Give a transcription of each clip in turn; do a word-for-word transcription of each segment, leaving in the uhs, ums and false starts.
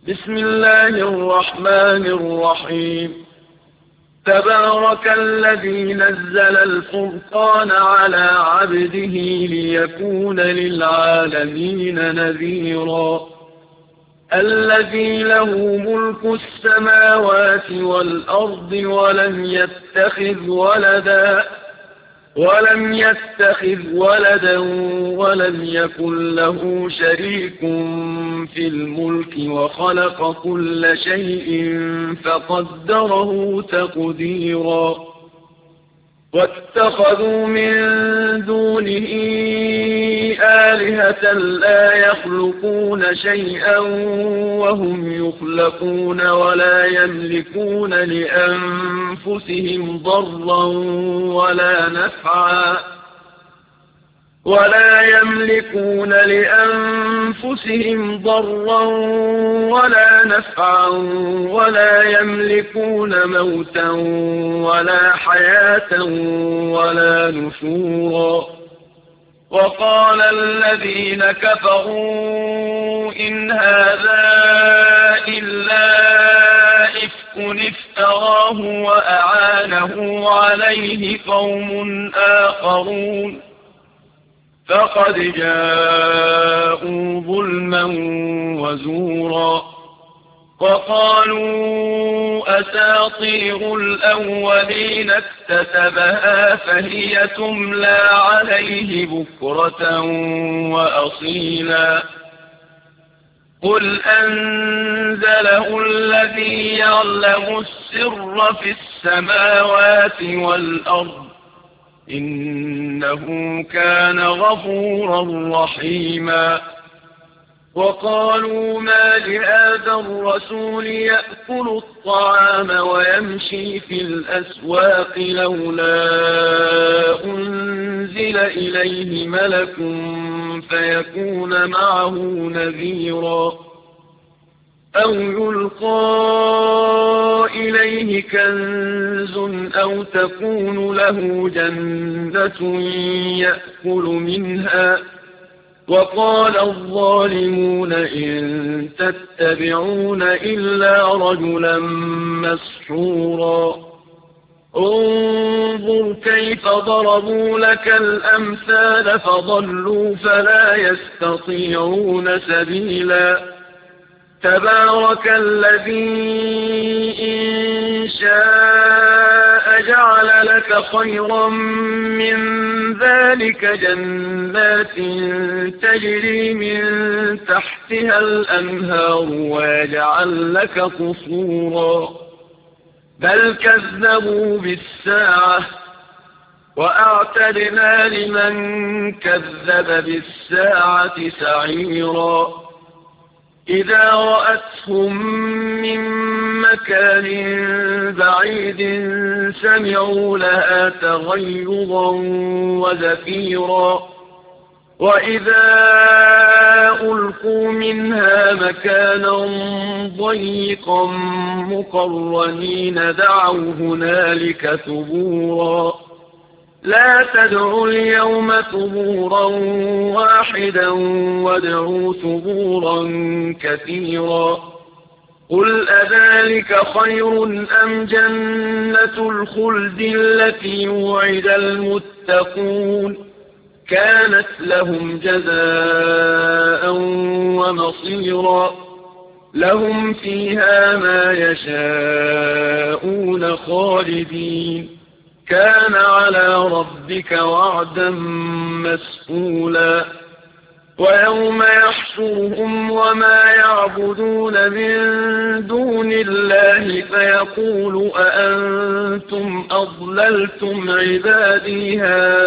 بسم الله الرحمن الرحيم. تبارك الذي نزل الفرقان على عبده ليكون للعالمين نذيرا. الذي له ملك السماوات والأرض ولم يتخذ ولدا ولم يتخذ ولدا ولم يكن له شريك في الملك وخلق كل شيء فقدره تقديرا. واتخذوا من دونه آلهة لا يخلقون شيئا وهم يخلقون ولا يملكون لأنفسهم ضرا ولا نفعا ولا يملكون لأنفسهم ضرا ولا نفعا ولا يملكون موتا ولا حياة ولا نشورا. وقال الذين كفروا إن هذا إلا إفك افتراه وأعانه عليه قوم آخرون فقد جاءوا ظلما وزورا. وقالوا أساطير الأولين اكتتبها فهي تملى عليه بكرة وأصيلا. قل أنزله الذي يعلم السر في السماوات والأرض إنه كان غفورا رحيما. وقالوا ما لهذا الرسول يأكل الطعام ويمشي في الأسواق لولا أنزل إليه ملك فيكون معه نذيرا أو يلقى إليه كنز أو تكون له جنة يأكل منها. وقال الظالمون إن تتبعون إلا رجلا مسحورا. انظر كيف ضربوا لك الأمثال فضلوا فلا يستطيعون سبيلا. تبارك الذي إن شاء جعل لك خيرا من ذلك جنات تجري من تحتها الأنهار ويجعل لك قصورا. بل كذبوا بالساعة وأعتدنا لمن كذب بالساعة سعيرا. إذا رأتهم من مكان بعيد سمعوا لها تغيظا وزفيرا. وإذا ألقوا منها مكانا ضيقا مقرنين دعوا هنالك ثبورا. لا تدعوا اليوم ثبورا واحدا وادعوا ثبورا كثيرا. قل أذلك خير أم جنة الخلد التي وعد المتقون كانت لهم جزاء ومصيرا. لهم فيها ما يشاءون خالدين كان على ربك وعدا مسئولا. ويوم يحشرهم وما يعبدون من دون الله فيقول أأنتم أضللتم عبادي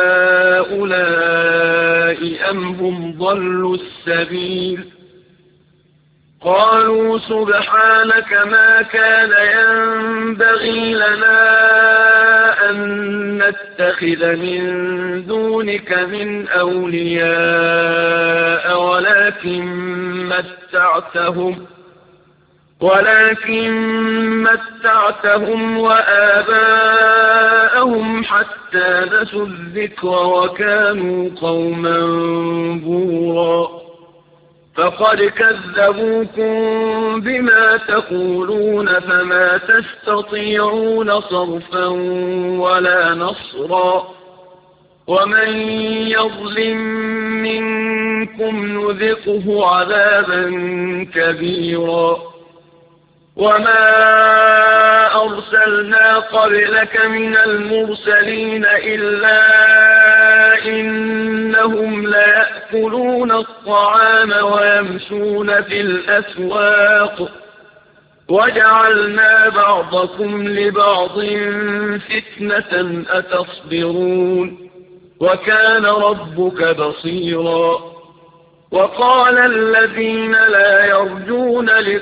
هؤلاء أم هم ضلوا السبيل. قالوا سبحانك ما كان ينبغي لنا أن نتخذ من دونك من أولياء ولكن متعتهم ولكن متعتهم وآباءهم حتى نسوا الذكر وكانوا قوما بورا. فقد كذبوكم بما تقولون فما تستطيعون صرفا ولا نصرا ومن يظلم منكم نذقه عذابا كبيرا وما أرسلنا قبلك من المرسلين إلا إنهم ليأكلون الطعام ويمشون في الأسواق وجعلنا بعضكم لبعض فتنة أتصبرون وكان ربك بصيرا وقال الذين لا يرجون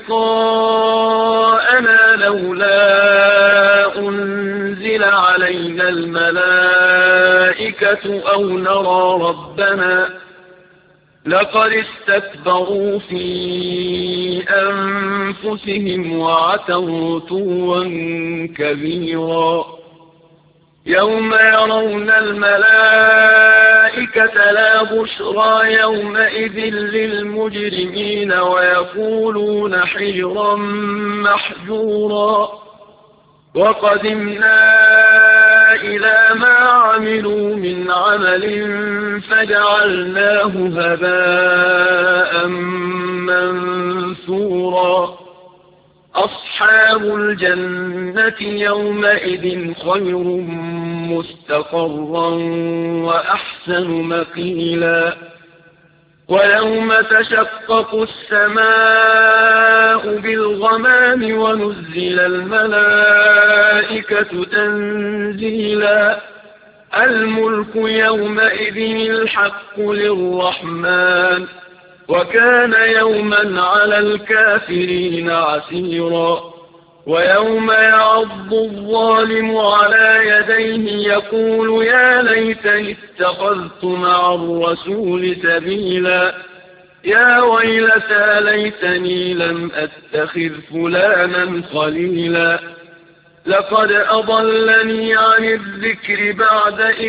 لقاءنا لولا أنزل علينا الملائكة أو نرى ربنا لقد استكبروا في أنفسهم وعتوا عتوا كبيرا يوم يرون الملائكة لا بشرى يومئذ للمجرمين ويقولون حجرا محجورا وقدمنا إلى ما عملوا من عمل فجعلناه هباء منثورا أصحاب الجنة يومئذ خير مستقرا وأحسن مقيلا ويوم تشقق السماء بالغمام ونزل الملائكة تنزيلا الملك يومئذ الحق للرحمن وكان يوما على الكافرين عسيرا ويوم يعض الظالم على يديه يقول يا ليتني اتخذت مع الرسول سبيلا يا ويلتى ليتني لم أتخذ فلانا خليلا لقد أضلني عن الذكر بعد إذ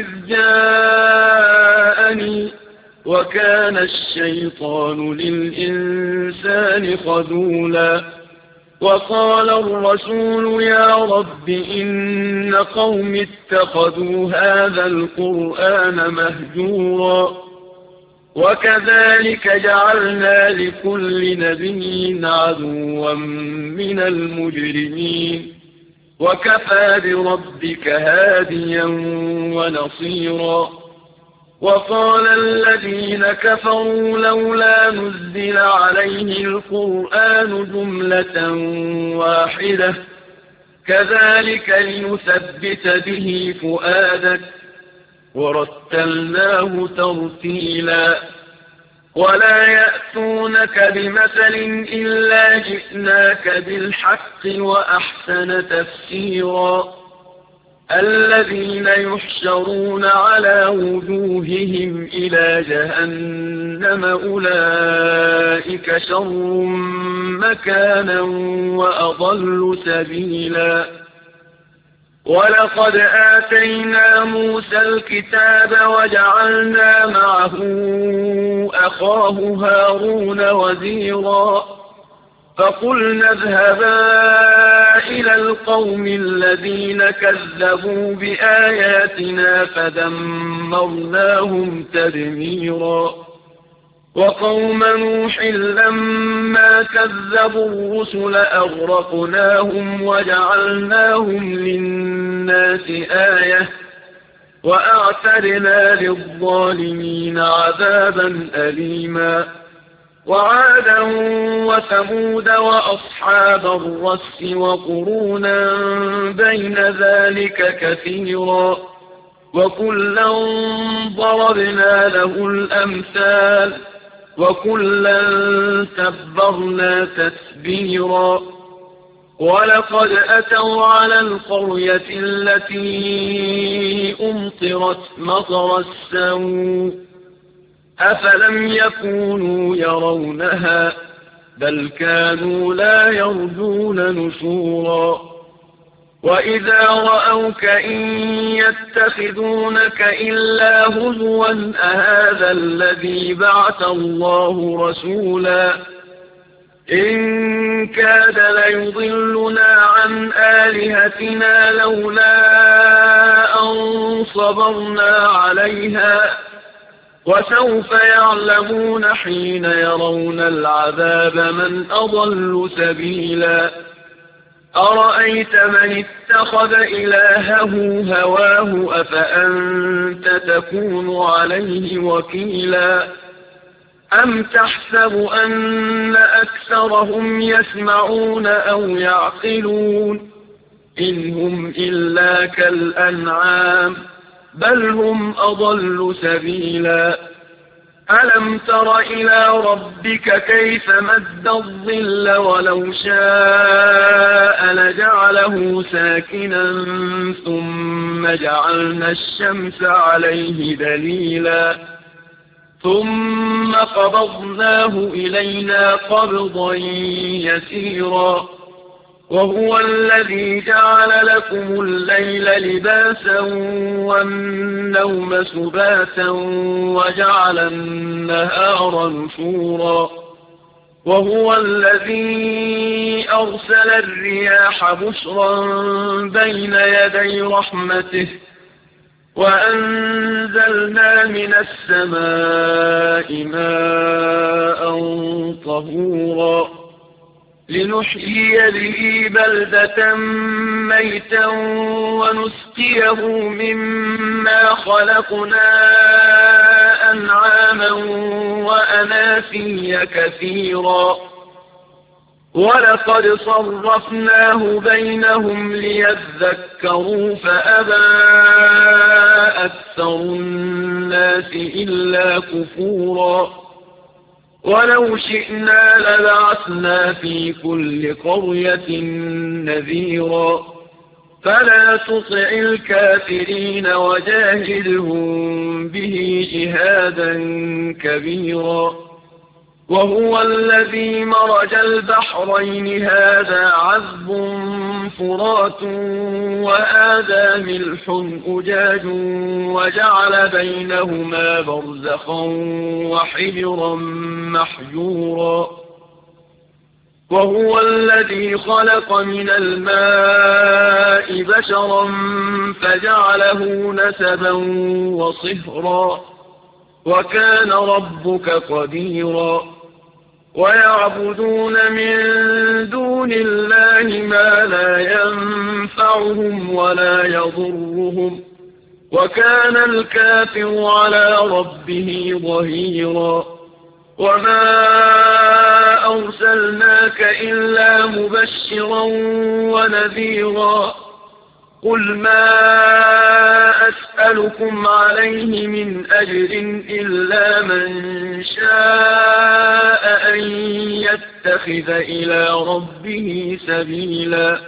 جاءني وكان الشيطان للإنسان خذولا وقال الرسول يا رب إن قوم اتخذوا هذا القرآن مهجورا وكذلك جعلنا لكل نبي عدوا من المجرمين وكفى بربك هاديا ونصيرا وقال الذين كفروا لولا نزل عليه القرآن جملة واحدة كذلك لنثبت به فؤادك ورتلناه ترتيلا ولا يأتونك بمثل إلا جئناك بالحق وأحسن تفسيرا الذين يحشرون على وجوههم إلى جهنم أولئك شر مكانا وأضل سبيلا ولقد آتينا موسى الكتاب وجعلنا معه أخاه هارون وزيرا فقلنا اذهبا إلى القوم الذين كذبوا بآياتنا فدمرناهم تدميرا وقوم نوح لما كذبوا الرسل أغرقناهم وجعلناهم للناس آية وأعتدنا للظالمين عذابا أليما وعادا وثمود وأصحاب الرس وقرونا بين ذلك كثيرا وكلا ضربنا له الأمثال وكلا تبرنا تتبيرا ولقد أتوا على القرية التي أمطرت مطر السوء أفلم يكونوا يرونها بل كانوا لا يرجون نشورا وإذا رأوك إن يتخذونك إلا هزوا أهذا الذي بعث الله رسولا إن كاد ليضلنا عن آلهتنا لولا أن صبرنا عليها وسوف يعلمون حين يرون العذاب من أضل سبيلا أرأيت من اتخذ إلهه هواه أفأنت تكون عليه وكيلا أم تحسب أن أكثرهم يسمعون أو يعقلون إن هم إلا كالأنعام بل هم أضل سبيلا ألم تر إلى ربك كيف مد الظل ولو شاء لجعله ساكنا ثم جعلنا الشمس عليه دليلا ثم قبضناه إلينا قبضا يسيرا وهو الذي جعل لكم الليل لباسا والنوم سباتا وجعل النهار نشورا وهو الذي أرسل الرياح بشرا بين يدي رحمته وأنزلنا من السماء ماء طهورا لنحيي به بلدة ميتا ونسقيه مما خلقنا أنعاما وأناسيا كثيرا ولقد صرفناه بينهم ليذكروا فأبى أكثر الناس إلا كفورا ولو شئنا لبعثنا في كل قرية نذيرا فلا تطع الكافرين وجاهدهم به جهادا كبيرا وهو الذي مرج البحرين هذا عذب فرات وهذا ملح أجاج وجعل بينهما برزخا وحجرا محجورا وهو الذي خلق من الماء بشرا فجعله نسبا وصهرا وكان ربك قديرا ويعبدون من دون الله ما لا ينفعهم ولا يضرهم وكان الكافر على ربه ظهيرا وما أرسلناك إلا مبشرا ونذيرا قل ما أسألكم عليه من أجر إلا من شاء أن يتخذ إلى ربه سبيلا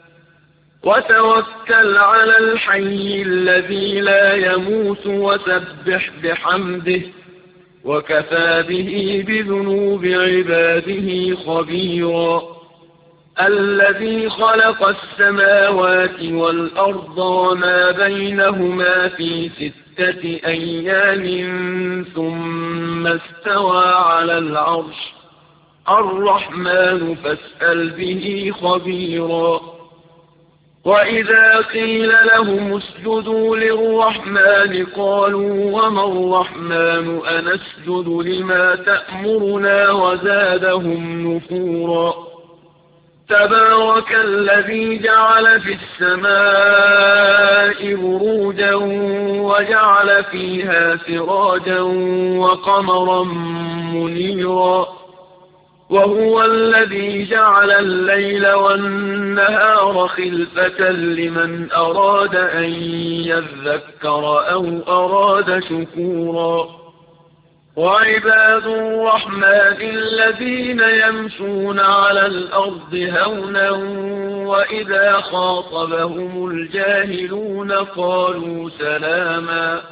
وتوكل على الحي الذي لا يموت وسبح بحمده وكفى به بذنوب عباده خبيرا الذي خلق السماوات والأرض وما بينهما في ستة أيام ثم استوى على العرش الرحمن فاسأل به خبيرا وإذا قيل لهم اسجدوا للرحمن قالوا وما الرحمن أنسجد لما تأمرنا وزادهم نفورا تبارك الذي جعل في السماء بروجا وجعل فيها سراجا وقمرا منيرا وهو الذي جعل الليل والنهار خلفة لمن أراد أن يذكر أو أراد شكورا وعباد الرحمن الذين يمشون على الأرض هونا وإذا خاطبهم الجاهلون قالوا سلاما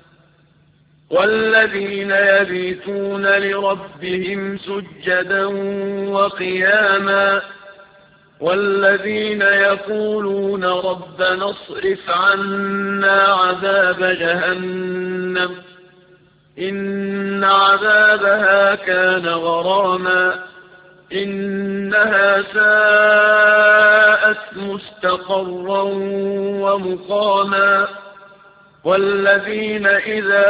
والذين يبيتون لربهم سجدا وقياما والذين يقولون ربنا اصرف عنا عذاب جهنم إن عذابها كان غراما إنها ساءت مستقرا ومقاما والذين إذا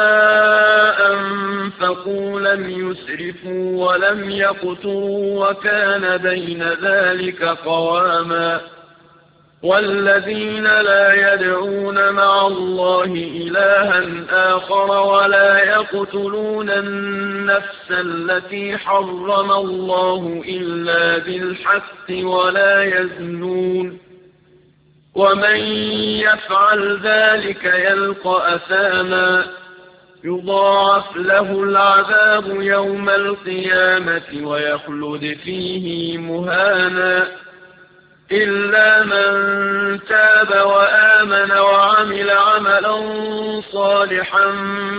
أنفقوا لم يسرفوا ولم يقتروا وكان بين ذلك قواما والذين لا يدعون مع الله إلها آخر ولا يقتلون النفس التي حرم الله إلا بالحق ولا يزنون ومن يفعل ذلك يلقى أثاما يضاعف له العذاب يوم القيامة ويخلد فيه مهانا إلا من تاب وآمن وعمل عملا صالحا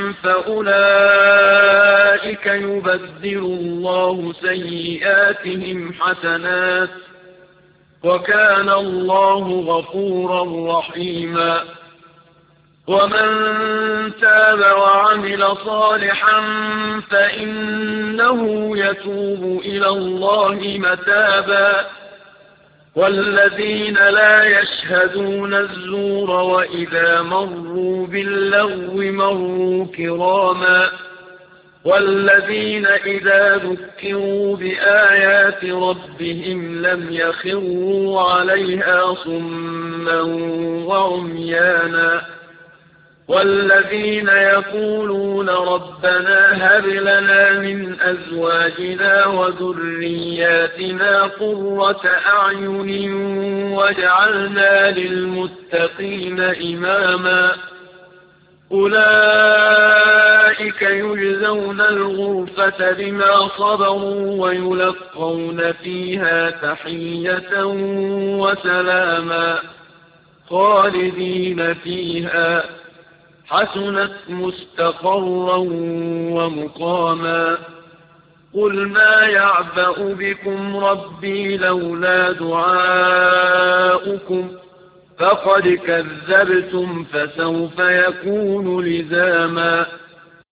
فأولئك يبدل الله سيئاتهم حسنات وكان الله غفورا رحيما ومن تاب وعمل صالحا فإنه يتوب إلى الله متابا والذين لا يشهدون الزور وإذا مروا باللغو مروا كراما والذين إذا ذكروا بآيات ربهم لم يخروا عليها صما وعميانا والذين يقولون ربنا هب لنا من أزواجنا وذرياتنا قرة أعين واجعلنا للمتقين إماما أولئك يجزون الغرفة بما صبروا ويلقون فيها تحية وسلاما خالدين فيها حسنت مستقرا ومقاما قل ما يعبأ بكم ربي لولا دعاؤكم فقد كذبتم فسوف يكون لزاما